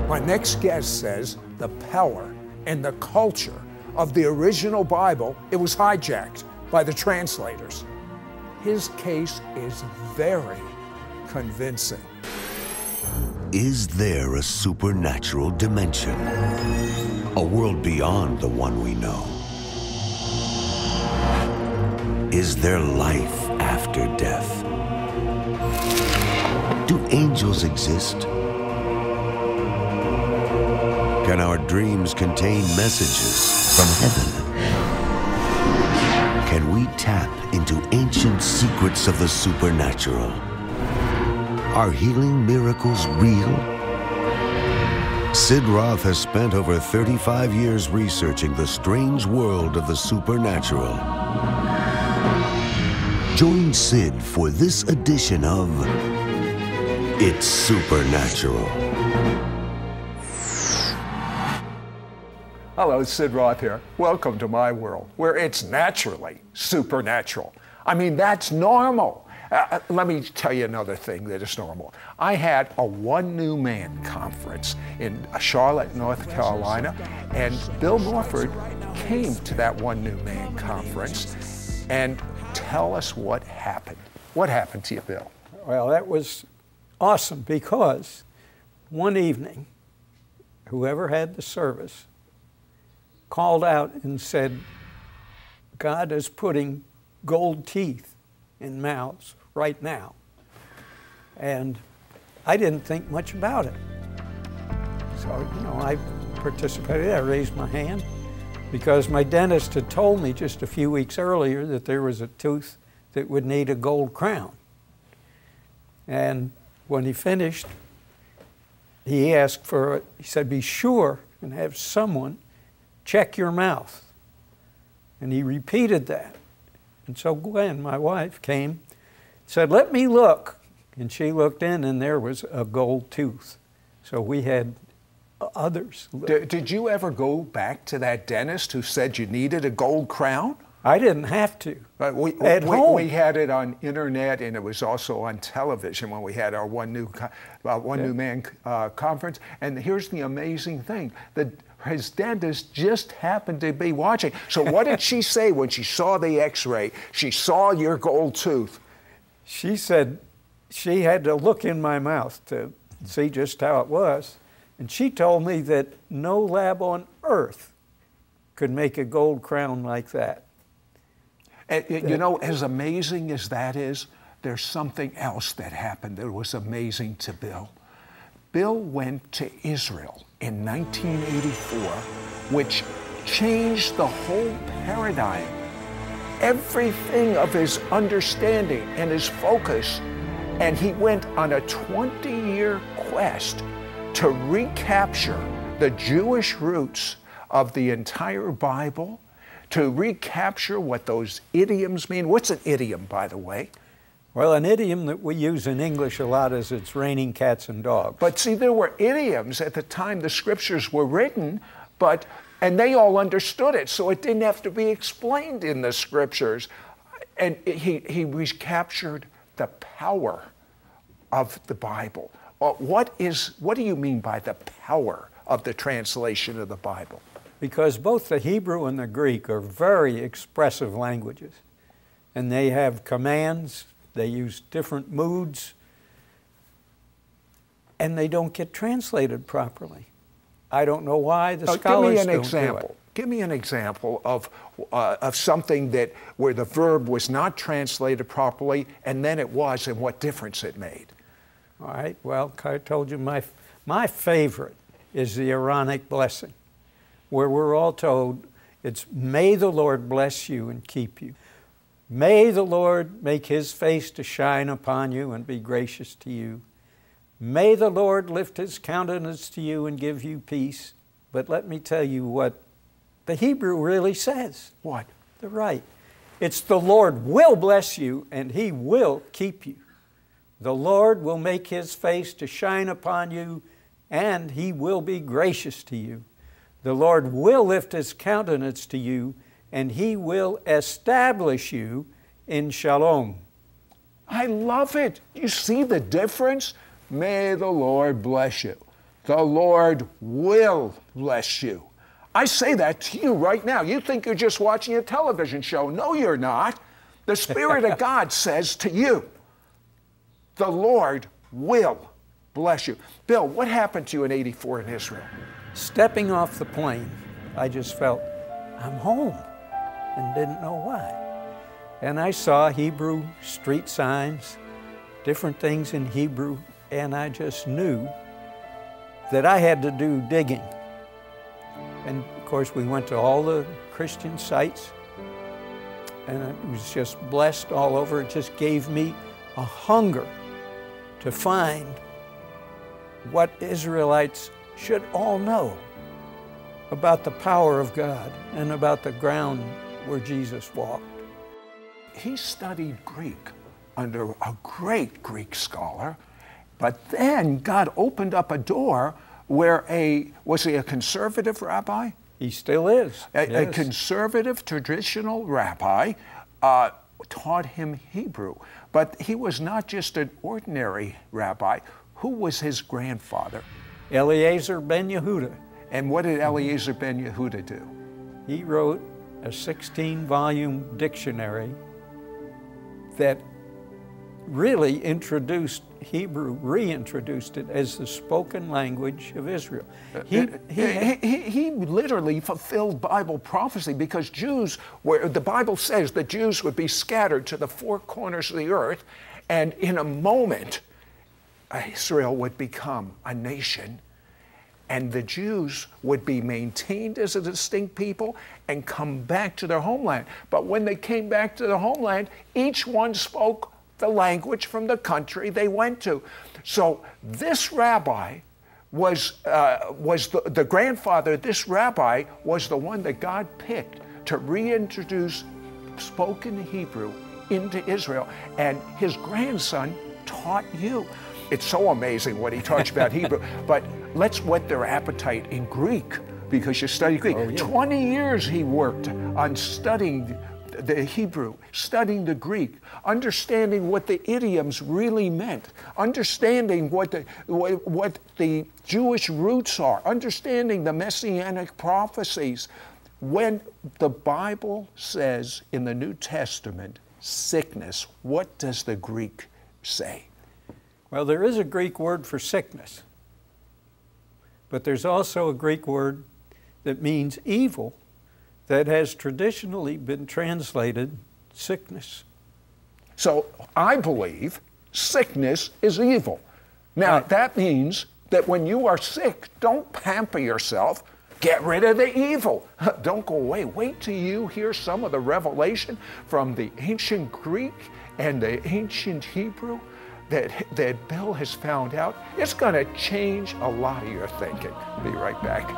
My next guest says the power and the culture of the original Bible, it was hijacked by the translators. His case is very convincing. Is there a supernatural dimension? A world beyond the one we know? Is there life after death? Do angels exist? Can our dreams contain messages from heaven? Can we tap into ancient secrets of the supernatural? Are healing miracles real? Sid Roth has spent over 35 years researching the strange world of the supernatural. Join Sid for this edition of It's Supernatural. Hello, Sid Roth here. Welcome to my world, where it's naturally supernatural. I mean, that's normal. Let me tell you another thing that is normal. I had a One New Man conference in Charlotte, North Carolina, and Bill Morford came to that One New Man conference. And tell us what happened. What happened to you, Bill? Well, that was awesome because one evening, whoever had the service called out and said, God is putting gold teeth in mouths right now. And I didn't think much about it. So, I participated. I raised my hand because my dentist had told me just a few weeks earlier that there was a tooth that would need a gold crown. And when he finished, he asked for it. He said, be sure and have someone check your mouth. And he repeated that. And so Gwen, my wife, came, said, let me look. And she looked in, and there was a gold tooth. So we had others look. Did you ever go back to that dentist who said you needed a gold crown? I didn't have to. At home. We had it on internet, and it was also on television when we had our One New Man conference. And here's the amazing thing. His dentist just happened to be watching. So what did she say when she saw the x-ray? She saw your gold tooth. She said she had to look in my mouth to see just how it was. And she told me that no lab on earth could make a gold crown like that. As amazing as that is, there's something else that happened that was amazing to Bill. Bill went to Israel in 1984, which changed the whole paradigm. Everything of his understanding and his focus. And he went on a 20-year quest to recapture the Jewish roots of the entire Bible, to recapture what those idioms mean. What's an idiom, by the way? Well, an idiom that we use in English a lot is it's raining cats and dogs. But see, there were idioms at the time the scriptures were written, and they all understood it, so it didn't have to be explained in the scriptures. And he recaptured the power of the Bible. What do you mean by the power of the translation of the Bible? Because both the Hebrew and the Greek are very expressive languages. And they have commands, they use different moods, and they don't get translated properly. I don't know why the scholars don't do it. Give me an example of something where the verb was not translated properly, and then it was, and what difference it made. All right, well, I told you my favorite is the Aaronic blessing, where we're all told it's, may the Lord bless you and keep you. May the Lord make his face to shine upon you and be gracious to you. May the Lord lift his countenance to you and give you peace. But let me tell you what the Hebrew really says. What? The right. It's the Lord will bless you and he will keep you. The Lord will make his face to shine upon you and he will be gracious to you. The Lord will lift his countenance to you and he will establish you in shalom. I love it. You see the difference? May the Lord bless you. The Lord will bless you. I say that to you right now. You think you're just watching a television show. No, you're not. The Spirit of God says to you, the Lord will bless you. Bill, what happened to you in '84 in Israel? Stepping off the plane, I just felt, I'm home, and didn't know why. And I saw Hebrew street signs, different things in Hebrew, and I just knew that I had to do digging. And of course, we went to all the Christian sites, and it was just blessed all over. It just gave me a hunger to find what Israelites should all know about the power of God and about the ground where Jesus walked. He studied Greek under a great Greek scholar, but then God opened up a door where was he a conservative rabbi? He still is. A conservative, traditional rabbi taught him Hebrew. But he was not just an ordinary rabbi. Who was his grandfather? Eliezer ben Yehuda. And what did Eliezer ben Yehuda do? He wrote a 16-volume dictionary that really introduced Hebrew, reintroduced it as the spoken language of Israel. He literally fulfilled Bible prophecy, because Jews, where the Bible says the Jews would be scattered to the four corners of the earth, and in a moment, Israel would become a nation, and the Jews would be maintained as a distinct people and come back to their homeland. But when they came back to their homeland, each one spoke the language from the country they went to. So this rabbi was the grandfather. This rabbi was the one that God picked to reintroduce spoken Hebrew into Israel, and his grandson taught you. It's so amazing what he taught you about Hebrew, but let's whet their appetite in Greek, because you study Greek. Oh, yeah. 20 years he worked on studying the Hebrew, studying the Greek, understanding what the idioms really meant, understanding what the Jewish roots are, understanding the messianic prophecies. When the Bible says in the New Testament, sickness, what does the Greek say? Well, there is a Greek word for sickness, but there's also a Greek word that means evil that has traditionally been translated sickness. So I believe sickness is evil. Now, that means that when you are sick, don't pamper yourself. Get rid of the evil. Don't go away. Wait till you hear some of the revelation from the ancient Greek and the ancient Hebrew that Bill has found out. It's going to change a lot of your thinking. Be right back.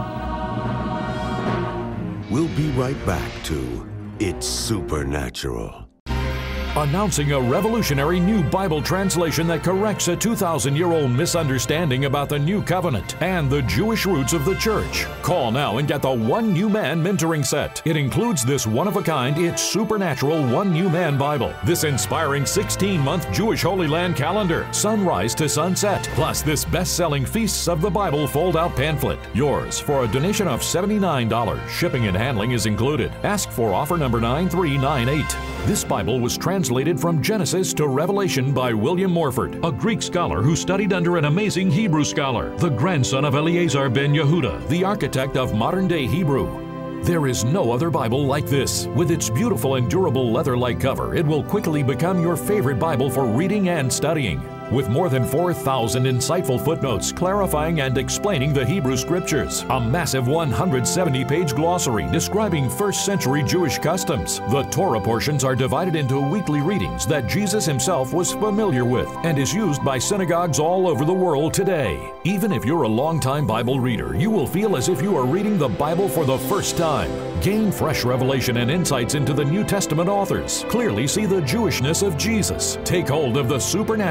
We'll be right back to It's Supernatural. Announcing a revolutionary new Bible translation that corrects a 2,000-year-old misunderstanding about the New Covenant and the Jewish roots of the church. Call now and get the One New Man mentoring set. It includes this one-of-a-kind It's Supernatural One New Man Bible, this inspiring 16-month Jewish Holy Land calendar, sunrise to sunset, plus this best-selling Feasts of the Bible fold-out pamphlet. Yours for a donation of $79. Shipping and handling is included. Ask for offer number 9398. This Bible was translated from Genesis to Revelation by William Morford, a Greek scholar who studied under an amazing Hebrew scholar, the grandson of Eliezer ben Yehuda, the architect of modern-day Hebrew. There is no other Bible like this. With its beautiful and durable leather-like cover, it will quickly become your favorite Bible for reading and studying. With more than 4,000 insightful footnotes clarifying and explaining the Hebrew Scriptures, a massive 170-page glossary describing first-century Jewish customs. The Torah portions are divided into weekly readings that Jesus himself was familiar with and is used by synagogues all over the world today. Even if you're a longtime Bible reader, you will feel as if you are reading the Bible for the first time. Gain fresh revelation and insights into the New Testament authors. Clearly see the Jewishness of Jesus. Take hold of the supernatural power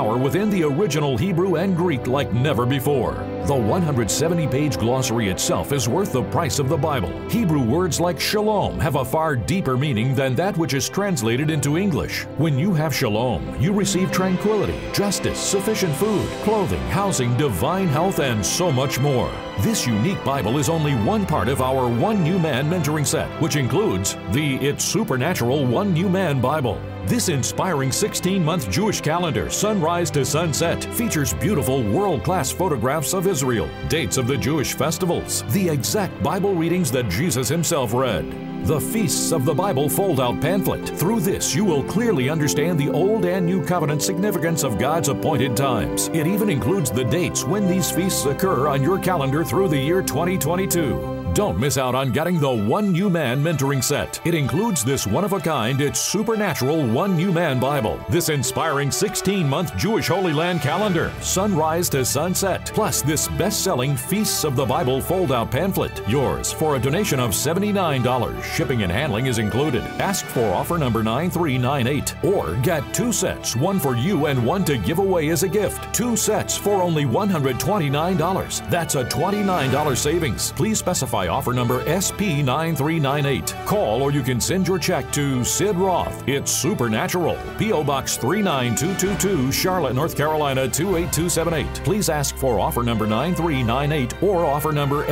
power within the original Hebrew and Greek like never before. The 170-page glossary itself is worth the price of the Bible. Hebrew words like shalom have a far deeper meaning than that which is translated into English. When you have shalom, you receive tranquility, justice, sufficient food, clothing, housing, divine health, and so much more. This unique Bible is only one part of our One New Man mentoring set, which includes the It's Supernatural One New Man Bible. This inspiring 16-month Jewish calendar, sunrise to sunset, features beautiful world-class photographs of Israel, dates of the Jewish festivals, the exact Bible readings that Jesus himself read. The Feasts of the Bible fold-out pamphlet. Through this, you will clearly understand the Old and New Covenant significance of God's appointed times. It even includes the dates when these feasts occur on your calendar through the year 2022. Don't miss out on getting the One New Man mentoring set. It includes this one-of-a-kind, It's Supernatural One New Man Bible, this inspiring 16-month Jewish Holy Land calendar, sunrise to sunset, plus this best-selling Feasts of the Bible fold-out pamphlet. Yours for a donation of $79. Shipping and handling is included. Ask for offer number 9398 or get 2 sets, one for you and one to give away as a gift. 2 sets for only $129. That's a $29 savings. Please specify offer number SP9398. Call or you can send your check to Sid Roth. It's Supernatural. P.O. Box 39222, Charlotte, North Carolina 28278. Please ask for offer number 9398 or offer number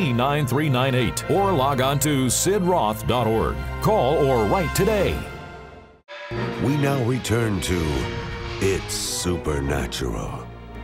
SP9398 or log on to sidroth.org. Call or write today. We now return to It's Supernatural.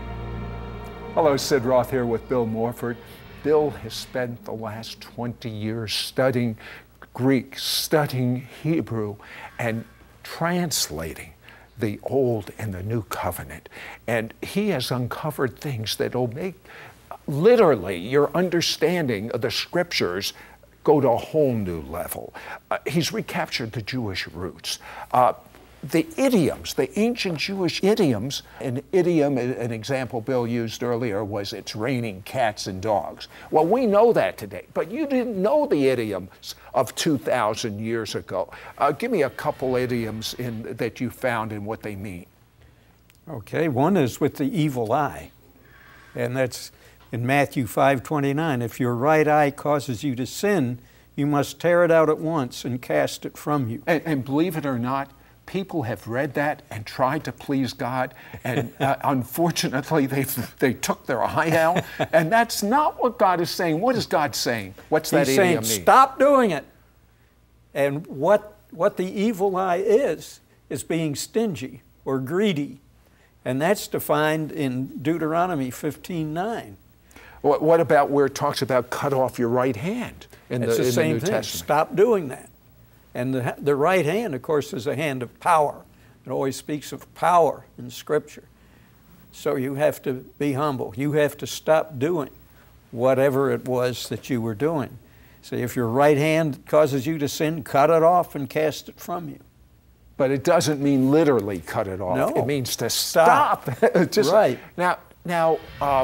Hello, Sid Roth here with Bill Morford. Bill has spent the last 20 years studying Greek, studying Hebrew, and translating the Old and the New Covenant. And he has uncovered things that will make literally your understanding of the Scriptures go to a whole new level. He's recaptured the Jewish roots. The idioms, the ancient Jewish idioms, an idiom, an example Bill used earlier was, it's raining cats and dogs. Well, we know that today, but you didn't know the idioms of 2,000 years ago. Give me a couple idioms that you found and what they mean. Okay, one is with the evil eye, and that's in Matthew 5:29. If your right eye causes you to sin, you must tear it out at once and cast it from you. And believe it or not, people have read that and tried to please God, and unfortunately, they took their eye out, and that's not what God is saying. What is God saying? What's that idiom mean? He's saying, stop doing it. And what the evil eye is being stingy or greedy, and that's defined in Deuteronomy 15:9. What about where it talks about cut off your right hand in the New Testament? Stop doing that. And the right hand, of course, is a hand of power. It always speaks of power in Scripture. So you have to be humble. You have to stop doing whatever it was that you were doing. So if your right hand causes you to sin, cut it off and cast it from you. But it doesn't mean literally cut it off. No. It means to stop. Just, right. Now,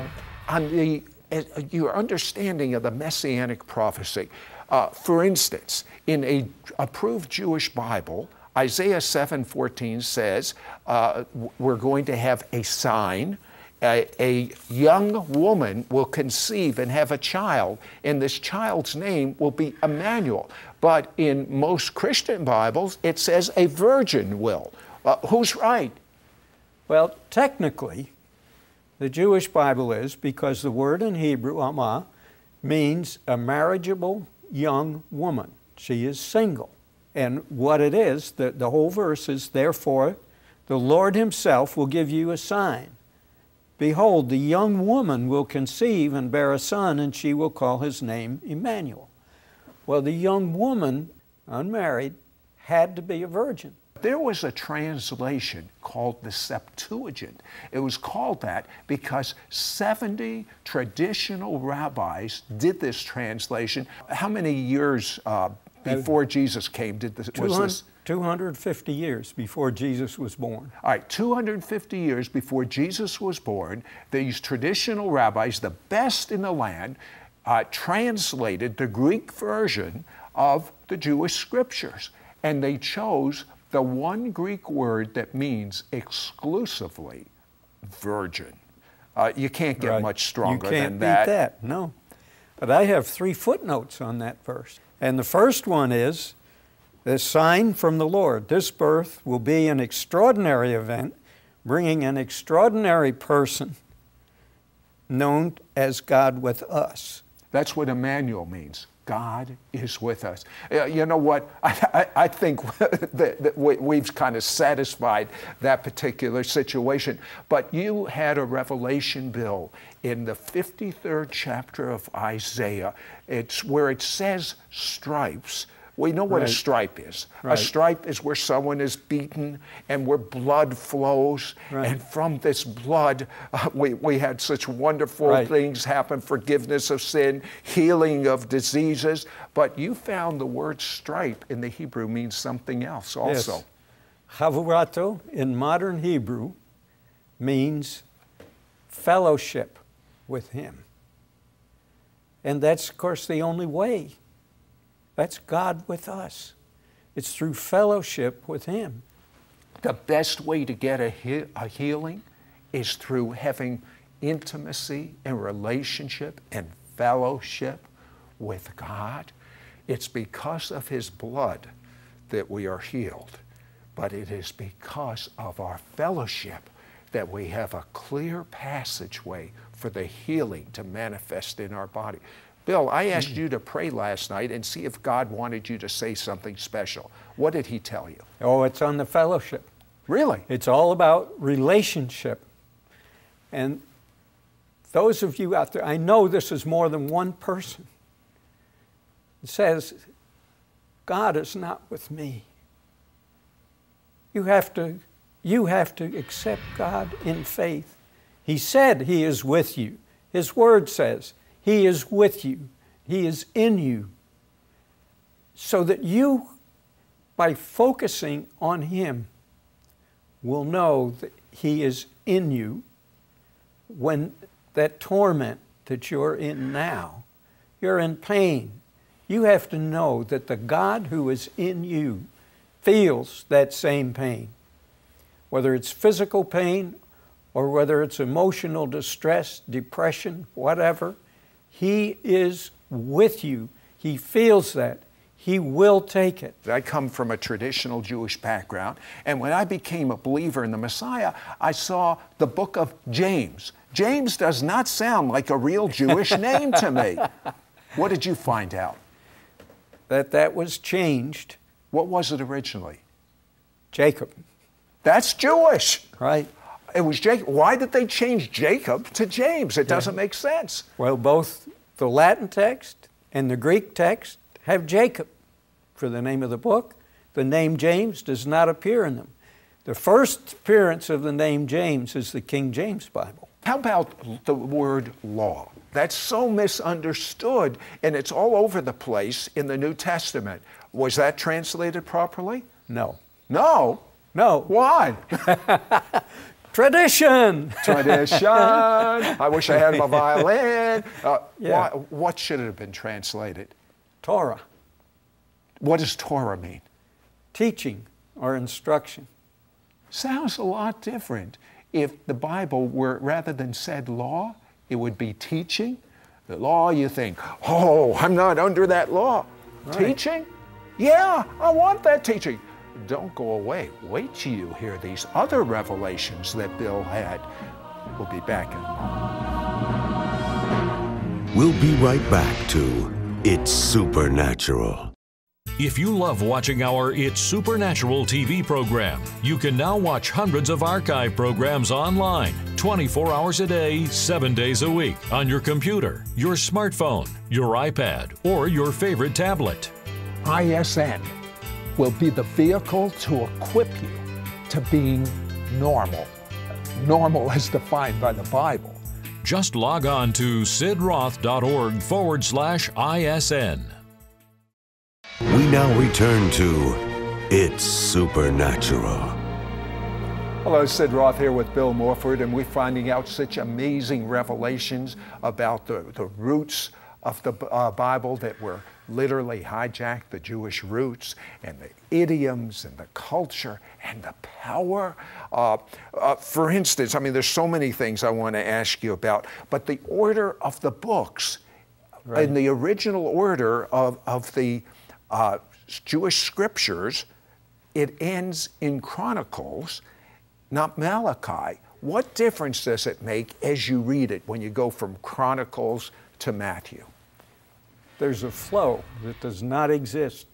on your understanding of the Messianic prophecy, for instance, in a approved Jewish Bible, Isaiah 7:14 says, we're going to have a sign. A young woman will conceive and have a child, and this child's name will be Emmanuel. But in most Christian Bibles, it says a virgin will. Who's right? Well, technically, the Jewish Bible is, because the word in Hebrew, Amma, means a marriageable young woman. She is single. And what it is, the whole verse is, therefore, the Lord himself will give you a sign. Behold, the young woman will conceive and bear a son, and she will call his name Emmanuel. Well, the young woman, unmarried, had to be a virgin. There was a translation called the Septuagint. It was called that because 70 traditional rabbis did this translation. How many years before Jesus came was this? 250 years before Jesus was born. All right, 250 years before Jesus was born, these traditional rabbis, the best in the land, translated the Greek version of the Jewish scriptures. And they chose the one Greek word that means exclusively virgin. You can't get Right. much stronger you can't than that. beat that, no. But I have 3 footnotes on that verse. And the first one is, the sign from the Lord. This birth will be an extraordinary event, bringing an extraordinary person known as God with us. That's what Emmanuel means. God is with us. You know what? I think that we've kind of satisfied that particular situation. But you had a revelation, Bill, in the 53rd chapter of Isaiah. It's where it says stripes. We know what a stripe is. Right. A stripe is where someone is beaten and where blood flows. Right. And from this blood, we had such wonderful things happen, forgiveness of sin, healing of diseases. But you found the word stripe in the Hebrew means something else also. Yes. Chavurato in modern Hebrew means fellowship with Him. And that's, of course, the only way. That's God with us. It's through fellowship with Him. The best way to get a healing is through having intimacy and relationship and fellowship with God. It's because of His blood that we are healed, but it is because of our fellowship that we have a clear passageway for the healing to manifest in our body. Bill, I asked you to pray last night and see if God wanted you to say something special. What did He tell you? Oh, it's on the fellowship. Really? It's all about relationship. And those of you out there, I know this is more than one person. It says, God is not with me. You have to accept God in faith. He said He is with you. His Word says He is with you. He is in you. So that you, by focusing on Him, will know that He is in you when that torment that you're in now, you're in pain. You have to know that the God who is in you feels that same pain. Whether it's physical pain or whether it's emotional distress, depression, whatever, He is with you. He feels that. He will take it. I come from a traditional Jewish background, and when I became a believer in the Messiah, I saw the book of James. James does not sound like a real Jewish name to me. What did you find out? That was changed. What was it originally? Jacob. That's Jewish. Right. It was Jacob. Why did they change Jacob to James? It doesn't make sense. Well, both the Latin text and the Greek text have Jacob for the name of the book. The name James does not appear in them. The first appearance of the name James is the King James Bible. How about the word law? That's so misunderstood, and it's all over the place in the New Testament. Was that translated properly? No. No? No. Why? Tradition. Tradition. I wish I had my violin. Yeah. What should it have been translated? Torah. What does Torah mean? Teaching or instruction. Sounds a lot different. If the Bible were, rather than said law, it would be teaching. The law, you think, oh, I'm not under that law. Right. Teaching? Yeah, I want that teaching. Don't go away. Wait till you hear these other revelations that Bill had. We'll be back in a moment. We'll be right back to It's Supernatural. If you love watching our It's Supernatural TV program, you can now watch hundreds of archive programs online, 24 hours a day, 7 days a week, on your computer, your smartphone, your iPad, or your favorite tablet. ISN will be the vehicle to equip you to being normal. Normal as defined by the Bible. Just log on to sidroth.org/ISN. We now return to It's Supernatural. Hello, Sid Roth here with Bill Morford, and we're finding out such amazing revelations about the roots of the Bible that were literally hijacked the Jewish roots and the idioms and the culture and the power. For instance, I mean, there's so many things I want to ask you about, but the order of the books, right, in the original order of the Jewish scriptures, it ends in Chronicles, not Malachi. What difference does it make as you read it when you go from Chronicles to Matthew? There's a flow that does not exist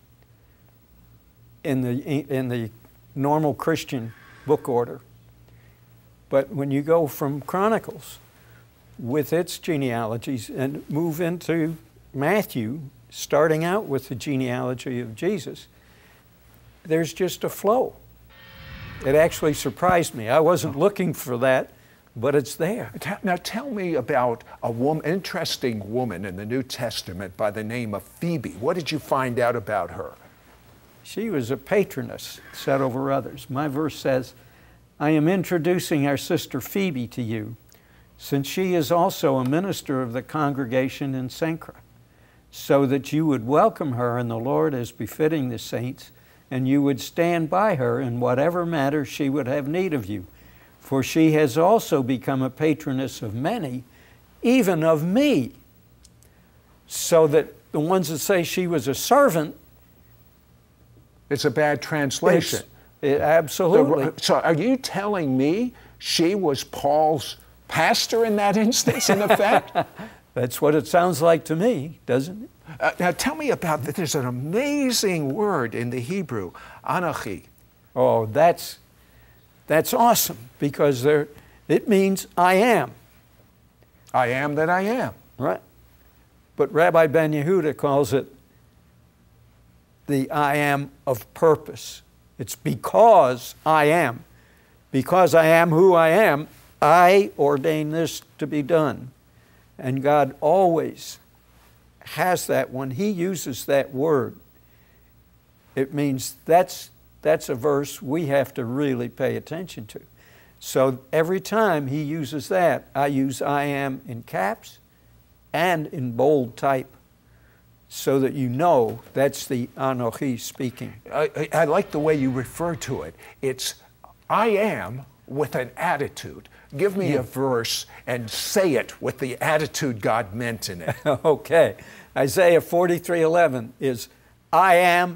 in the normal Christian book order. But when you go from Chronicles with its genealogies and move into Matthew, starting out with the genealogy of Jesus, there's just a flow. It actually surprised me. I wasn't looking for that, but it's there. Now tell me about an interesting woman in the New Testament by the name of Phoebe. What did you find out about her? She was a patroness set over others. My verse says, I am introducing our sister Phoebe to you, since she is also a minister of the congregation in Cenchreae, so that you would welcome her in the Lord as befitting the saints, and you would stand by her in whatever matter she would have need of you. For she has also become a patroness of many, even of me. So that the ones that say she was a servant, it's a bad translation. Absolutely. So are you telling me she was Paul's pastor in that instance, in effect? That's what it sounds like to me, doesn't it? Now tell me about that. There's an amazing word in the Hebrew, Anachi. Oh, that's awesome, because it means I am. I am that I am. Right. But Rabbi Ben Yehuda calls it the I am of purpose. It's because I am. Because I am who I am, I ordain this to be done. And God always has that. When He uses that word, it means that's a verse we have to really pay attention to. So every time He uses that, I use I am in caps and in bold type, so that you know that's the Anochi speaking. I like the way you refer to it. It's I am with an attitude. Give me a verse and say it with the attitude God meant in it. Okay. Isaiah 43:11 is, I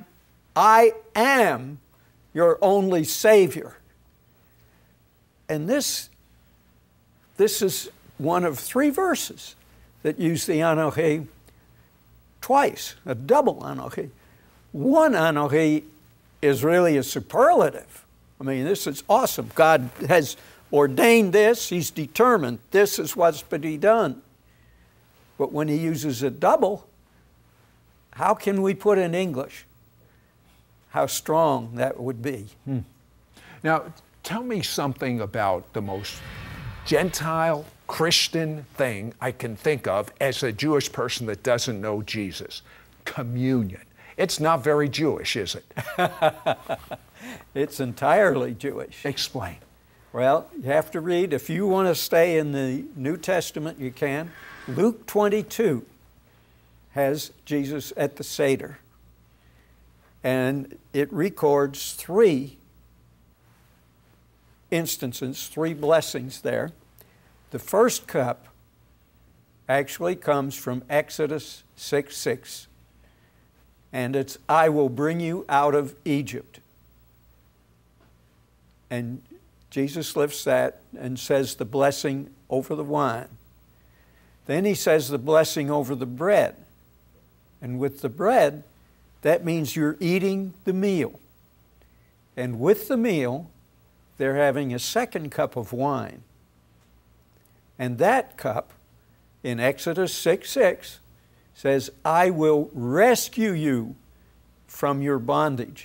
am your only Savior. And this is one of 3 verses that use the Anochi twice, a double Anochi. One Anochi is really a superlative. I mean, this is awesome. God has ordained this. He's determined this is what's to be done. But when He uses a double, how can we put in English how strong that would be? Now, tell me something about the most Gentile Christian thing I can think of as a Jewish person that doesn't know Jesus. Communion. It's not very Jewish, is it? It's entirely Jewish. Explain. Well, you have to read, if you want to stay in the New Testament, you can. Luke 22 has Jesus at the Seder. And it records 3 instances, 3 blessings there. The first cup actually comes from Exodus 6:6. And it's, I will bring you out of Egypt. And Jesus lifts that and says the blessing over the wine. Then He says the blessing over the bread. And with the bread, that means you're eating the meal. And with the meal, they're having a second cup of wine. And that cup, in Exodus 6:6, says, I will rescue you from your bondage.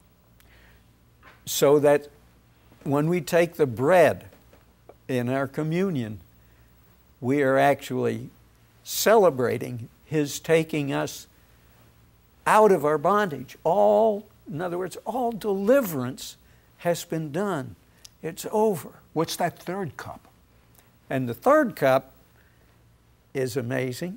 So that when we take the bread in our communion, we are actually celebrating His taking us out of our bondage. In other words, all deliverance has been done. It's over. What's that third cup? And the third cup is amazing.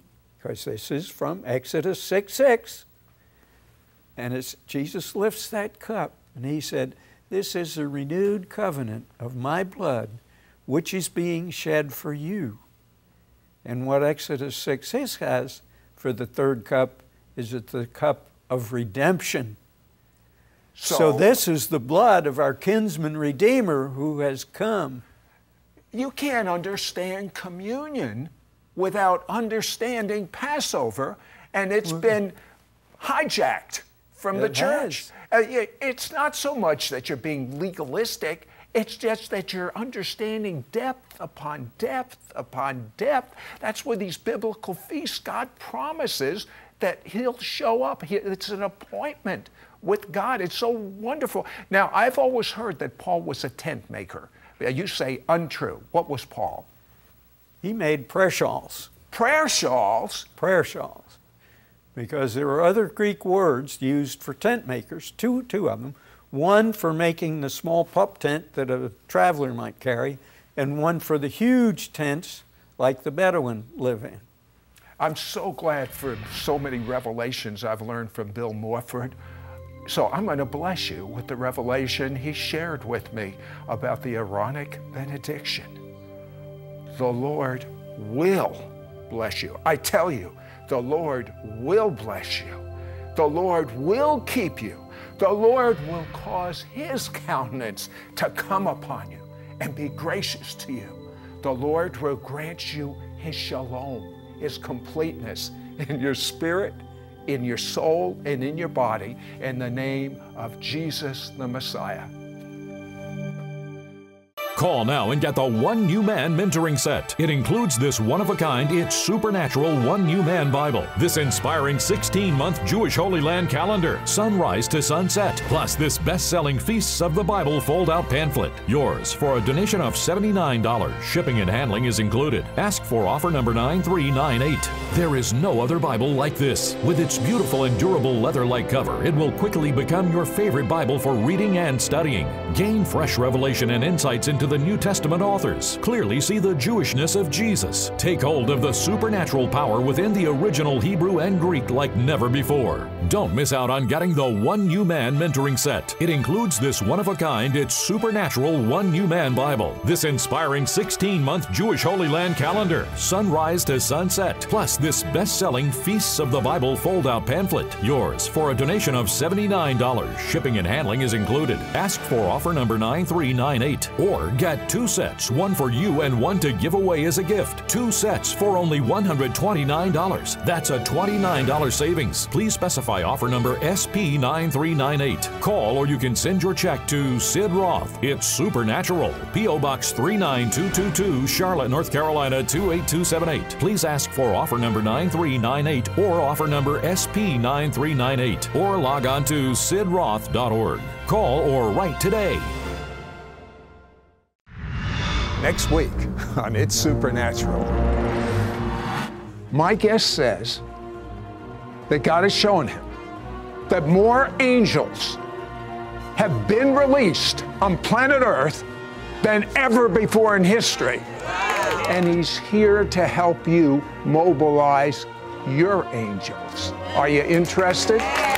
because this is from Exodus 6:6. And Jesus lifts that cup, and he said, "This is a renewed covenant of my blood, which is being shed for you." And what Exodus 6:6 has for the third cup is the cup of redemption. So this is the blood of our kinsman Redeemer who has come. You can't understand communion without understanding Passover, and it's been hijacked from the church. It's not so much that you're being legalistic, it's just that you're understanding depth upon depth upon depth. That's where these biblical feasts, God promises that He'll show up. It's an appointment with God. It's so wonderful. Now, I've always heard that Paul was a tent maker. You say untrue. What was Paul? He made prayer shawls. Prayer shawls? Prayer shawls. Because there are other Greek words used for tent makers, two of them. One for making the small pup tent that a traveler might carry, and one for the huge tents like the Bedouin live in. I'm so glad for so many revelations I've learned from Bill Morford. So I'm going to bless you with the revelation he shared with me about the Aaronic benediction. The Lord will bless you. I tell you, the Lord will bless you. The Lord will keep you. The Lord will cause His countenance to come upon you and be gracious to you. The Lord will grant you His shalom, His completeness in your spirit, in your soul, and in your body, in the name of Jesus the Messiah. Call now and get the One New Man mentoring set. It includes this one-of-a-kind, It's Supernatural One New Man Bible, this inspiring 16-month Jewish Holy Land calendar, sunrise to sunset, plus this best-selling Feasts of the Bible fold-out pamphlet. Yours for a donation of $79. Shipping and handling is included. Ask for offer number 9398. There is no other Bible like this. With its beautiful and durable leather-like cover, it will quickly become your favorite Bible for reading and studying. Gain fresh revelation and insights into the New Testament authors. Clearly see the Jewishness of Jesus. Take hold of the supernatural power within the original Hebrew and Greek like never before. Don't miss out on getting the One New Man mentoring set. It includes this one-of-a-kind, It's Supernatural One New Man Bible, this inspiring 16-month Jewish Holy Land calendar, sunrise to sunset, plus this best-selling Feasts of the Bible fold-out pamphlet. Yours for a donation of $79. Shipping and handling is included. Ask for offer number 9398 or get 2 sets, one for you and one to give away as a gift. 2 sets for only $129. That's a $29 savings. Please specify offer number SP9398. Call or you can send your check to Sid Roth. It's Supernatural. P.O. Box 39222, Charlotte, North Carolina 28278. Please ask for offer number 9398 or offer number SP9398 or log on to sidroth.org. Call or write today. Next week on It's Supernatural, my guest says that God has shown him that more angels have been released on planet Earth than ever before in history. And He's here to help you mobilize your angels. Are you interested?